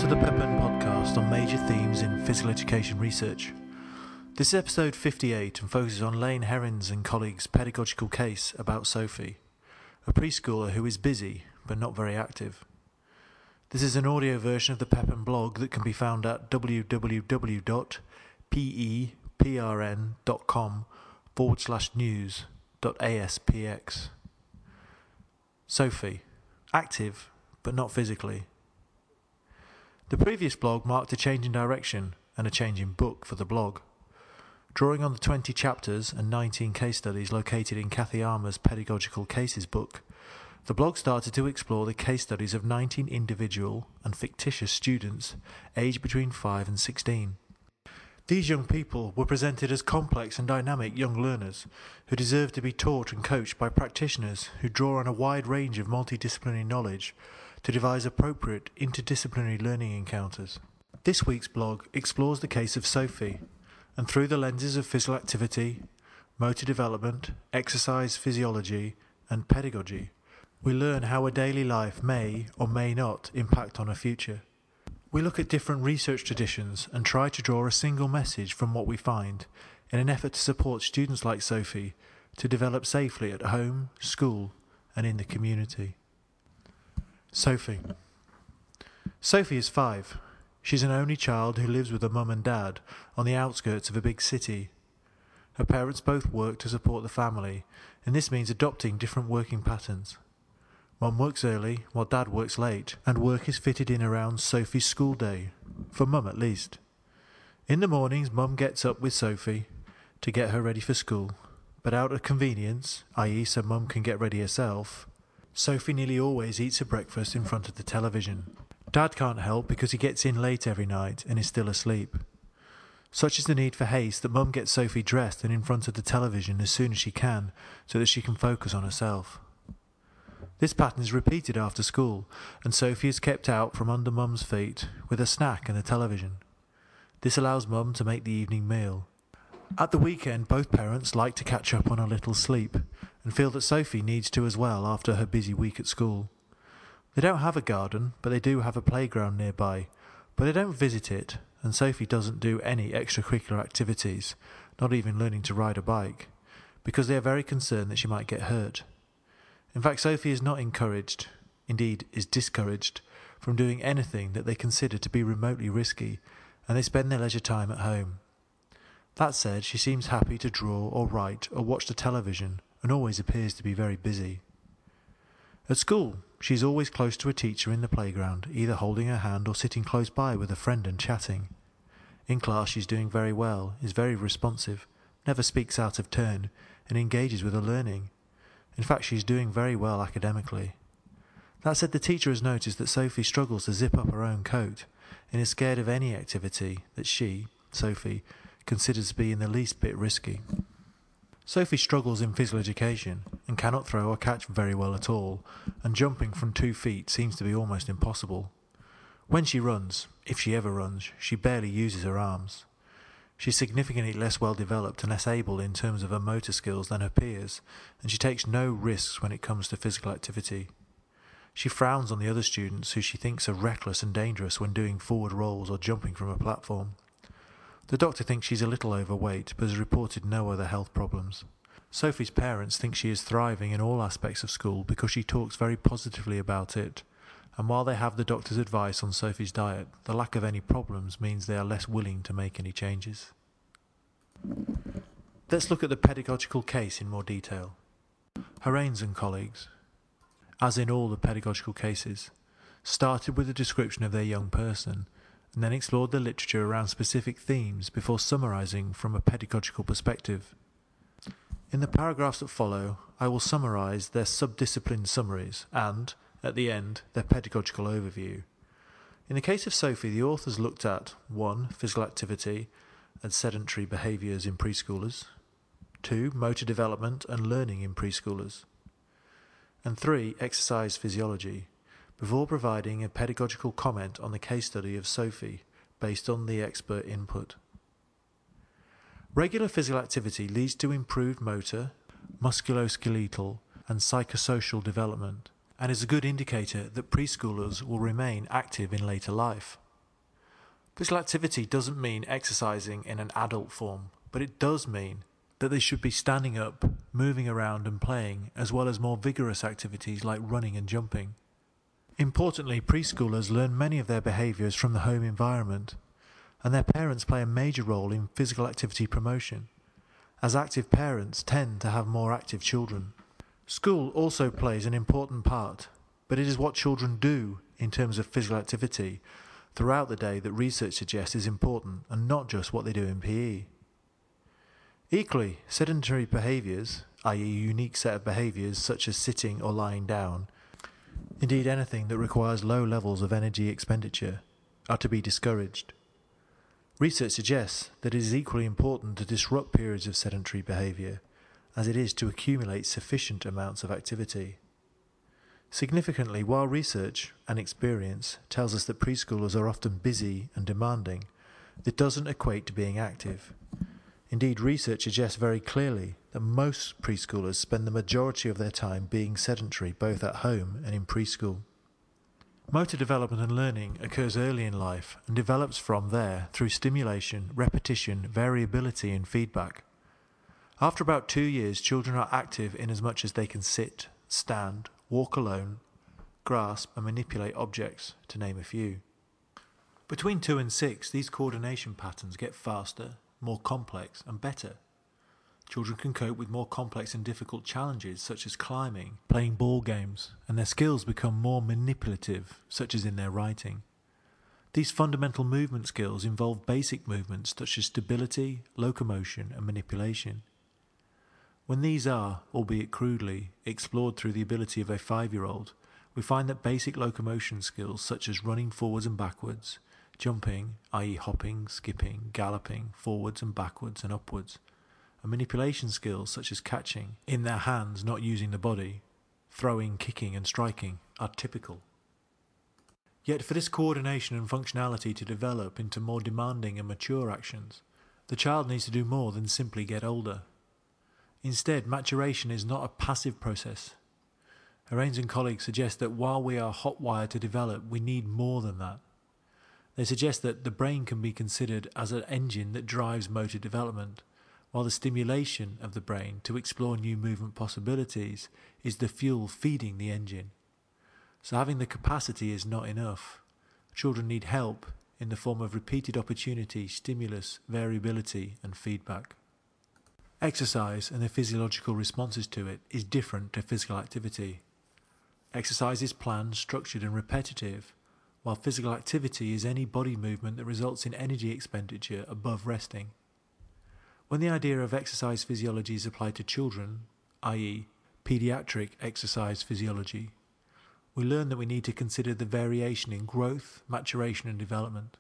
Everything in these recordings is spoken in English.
to the Pepin podcast on major themes in physical education research. This is episode 58 and focuses on Lane Herrins and colleagues' pedagogical case about Sophie, a preschooler who is busy but not very active. This is an audio version of the Pepin blog that can be found at www.peprn.com/news.aspx. Sophie, active but not physically. The previous blog marked a change in direction and a change in book for the blog. Drawing on the 20 chapters and 19 case studies located in Kathy Armour's Pedagogical Cases book, the blog started to explore the case studies of 19 individual and fictitious students aged between 5 and 16. These young people were presented as complex and dynamic young learners who deserve to be taught and coached by practitioners who draw on a wide range of multidisciplinary knowledge to devise appropriate interdisciplinary learning encounters. This week's blog explores the case of Sophie, and through the lenses of physical activity, motor development, exercise physiology, and pedagogy, we learn how a daily life may or may not impact on a future. We look at different research traditions and try to draw a single message from what we find in an effort to support students like Sophie to develop safely at home, school, and in the community. Sophie. Sophie is 5. She's an only child who lives with her mum and dad on the outskirts of a big city. Her parents both work to support the family, and this means adopting different working patterns. Mum works early, while dad works late, and work is fitted in around Sophie's school day, for mum at least. In the mornings, mum gets up with Sophie to get her ready for school, but out of convenience, i.e. so mum can get ready herself, Sophie nearly always eats her breakfast in front of the television. Dad can't help because he gets in late every night and is still asleep. Such is the need for haste that mum gets Sophie dressed and in front of the television as soon as she can so that she can focus on herself. This pattern is repeated after school, and Sophie is kept out from under mum's feet with a snack and the television. This allows mum to make the evening meal. At the weekend, both parents like to catch up on a little sleep and feel that Sophie needs to as well after her busy week at school. They don't have a garden, but they do have a playground nearby, but they don't visit it, and Sophie doesn't do any extracurricular activities, not even learning to ride a bike, because they are very concerned that she might get hurt. In fact, Sophie is not encouraged, indeed is discouraged, from doing anything that they consider to be remotely risky, and they spend their leisure time at home. That said, she seems happy to draw or write or watch the television, and always appears to be very busy. At school, she is always close to a teacher in the playground, either holding her hand or sitting close by with a friend and chatting. In class, she is doing very well, is very responsive, never speaks out of turn, and engages with her learning. In fact, she is doing very well academically. That said, the teacher has noticed that Sophie struggles to zip up her own coat and is scared of any activity that she, Sophie, considers to be in the least bit risky. Sophie struggles in physical education and cannot throw or catch very well at all, and jumping from 2 feet seems to be almost impossible. When she runs, if she ever runs, she barely uses her arms. She's significantly less well developed and less able in terms of her motor skills than her peers, and she takes no risks when it comes to physical activity. She frowns on the other students who she thinks are reckless and dangerous when doing forward rolls or jumping from a platform. The doctor thinks she's a little overweight, but has reported no other health problems. Sophie's parents think she is thriving in all aspects of school because she talks very positively about it, and while they have the doctor's advice on Sophie's diet, the lack of any problems means they are less willing to make any changes. Let's look at the pedagogical case in more detail. Herrins and colleagues, as in all the pedagogical cases, started with a description of their young person, and then explored the literature around specific themes before summarising from a pedagogical perspective. In the paragraphs that follow, I will summarise their subdiscipline summaries and, at the end, their pedagogical overview. In the case of Sophie, the authors looked at 1. Physical activity and sedentary behaviours in preschoolers, 2. Motor development and learning in preschoolers, and 3. Exercise physiology, before providing a pedagogical comment on the case study of Sophie based on the expert input. Regular physical activity leads to improved motor, musculoskeletal, and psychosocial development, and is a good indicator that preschoolers will remain active in later life. Physical activity doesn't mean exercising in an adult form, but it does mean that they should be standing up, moving around and playing, as well as more vigorous activities like running and jumping. Importantly, preschoolers learn many of their behaviours from the home environment, and their parents play a major role in physical activity promotion, as active parents tend to have more active children. School also plays an important part, but it is what children do in terms of physical activity throughout the day that research suggests is important, and not just what they do in PE. Equally, sedentary behaviours, i.e. a unique set of behaviours such as sitting or lying down, indeed anything that requires low levels of energy expenditure, are to be discouraged. Research suggests that it is equally important to disrupt periods of sedentary behaviour as it is to accumulate sufficient amounts of activity. Significantly, while research and experience tells us that preschoolers are often busy and demanding, that doesn't equate to being active. Indeed, research suggests very clearly that most preschoolers spend the majority of their time being sedentary, both at home and in preschool. Motor development and learning occurs early in life and develops from there through stimulation, repetition, variability and feedback. After about 2 years, children are active in as much as they can sit, stand, walk alone, grasp and manipulate objects, to name a few. Between 2 and 6, these coordination patterns get faster, more complex and better. Children can cope with more complex and difficult challenges such as climbing, playing ball games, and their skills become more manipulative, such as in their writing. These fundamental movement skills involve basic movements such as stability, locomotion and manipulation. When these are, albeit crudely, explored through the ability of a 5-year-old, we find that basic locomotion skills such as running forwards and backwards, jumping, i.e. hopping, skipping, galloping, forwards and backwards and upwards, and manipulation skills such as catching, in their hands not using the body, throwing, kicking and striking, are typical. Yet for this coordination and functionality to develop into more demanding and mature actions, the child needs to do more than simply get older. Instead, maturation is not a passive process. Arranes and colleagues suggest that while we are hot-wired to develop, we need more than that. They suggest that the brain can be considered as an engine that drives motor development, while the stimulation of the brain to explore new movement possibilities is the fuel feeding the engine. So having the capacity is not enough. Children need help in the form of repeated opportunity, stimulus, variability and feedback. Exercise and the physiological responses to it is different to physical activity. Exercise is planned, structured and repetitive, while physical activity is any body movement that results in energy expenditure above resting. When the idea of exercise physiology is applied to children, i.e. pediatric exercise physiology, we learn that we need to consider the variation in growth, maturation and development.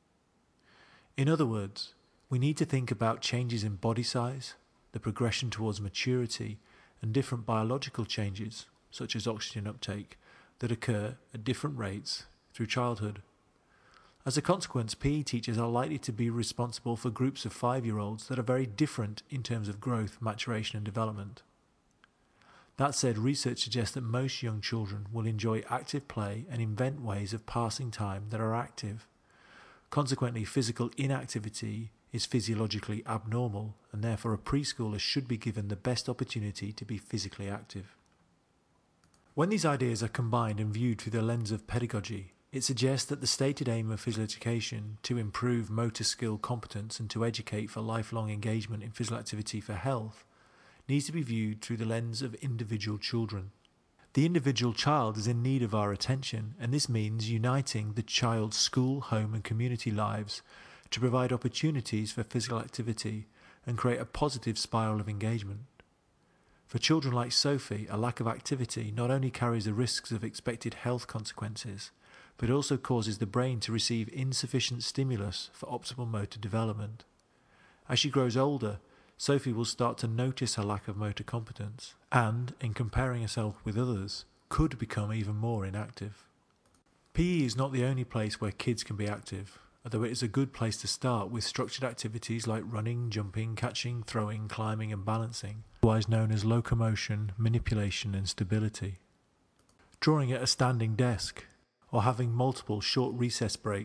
In other words, we need to think about changes in body size, the progression towards maturity, and different biological changes, such as oxygen uptake, that occur at different rates through childhood. As a consequence, PE teachers are likely to be responsible for groups of 5-year-olds that are very different in terms of growth, maturation and development. That said, research suggests that most young children will enjoy active play and invent ways of passing time that are active. Consequently, physical inactivity is physiologically abnormal, and therefore a preschooler should be given the best opportunity to be physically active. When these ideas are combined and viewed through the lens of pedagogy, it suggests that the stated aim of physical education, to improve motor skill competence and to educate for lifelong engagement in physical activity for health, needs to be viewed through the lens of individual children. The individual child is in need of our attention, and this means uniting the child's school, home and community lives to provide opportunities for physical activity and create a positive spiral of engagement. For children like Sophie, a lack of activity not only carries the risks of expected health consequences, but also causes the brain to receive insufficient stimulus for optimal motor development. As she grows older, Sophie will start to notice her lack of motor competence and, in comparing herself with others, could become even more inactive. PE is not the only place where kids can be active, although it is a good place to start with structured activities like running, jumping, catching, throwing, climbing and balancing, otherwise known as locomotion, manipulation and stability. Drawing at a standing desk, or having multiple short recess breaks,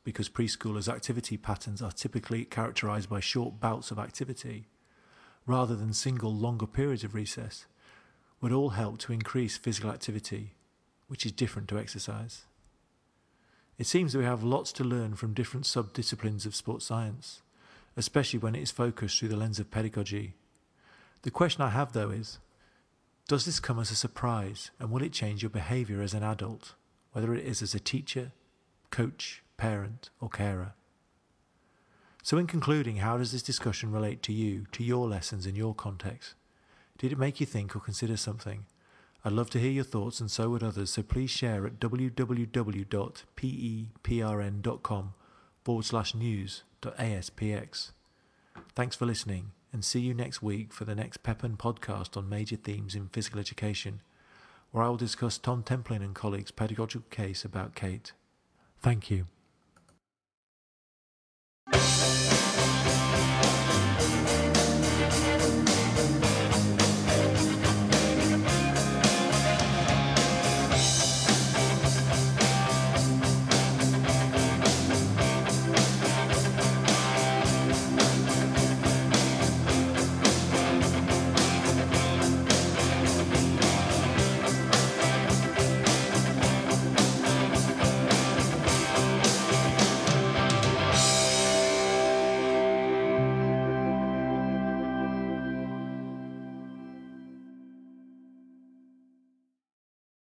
because preschoolers' activity patterns are typically characterised by short bouts of activity, rather than single longer periods of recess, would all help to increase physical activity, which is different to exercise. It seems that we have lots to learn from different sub-disciplines of sports science, especially when it is focused through the lens of pedagogy. The question I have, though, is, does this come as a surprise, and will it change your behaviour as an adult, whether it is as a teacher, coach, parent or carer? So in concluding, how does this discussion relate to you, to your lessons in your context? Did it make you think or consider something? I'd love to hear your thoughts, and so would others, so please share at www.peprn.com/news.aspx. Thanks for listening, and see you next week for the next Pepin podcast on major themes in physical education, where I will discuss Tom Templin and colleagues' pedagogical case about Kate. Thank you.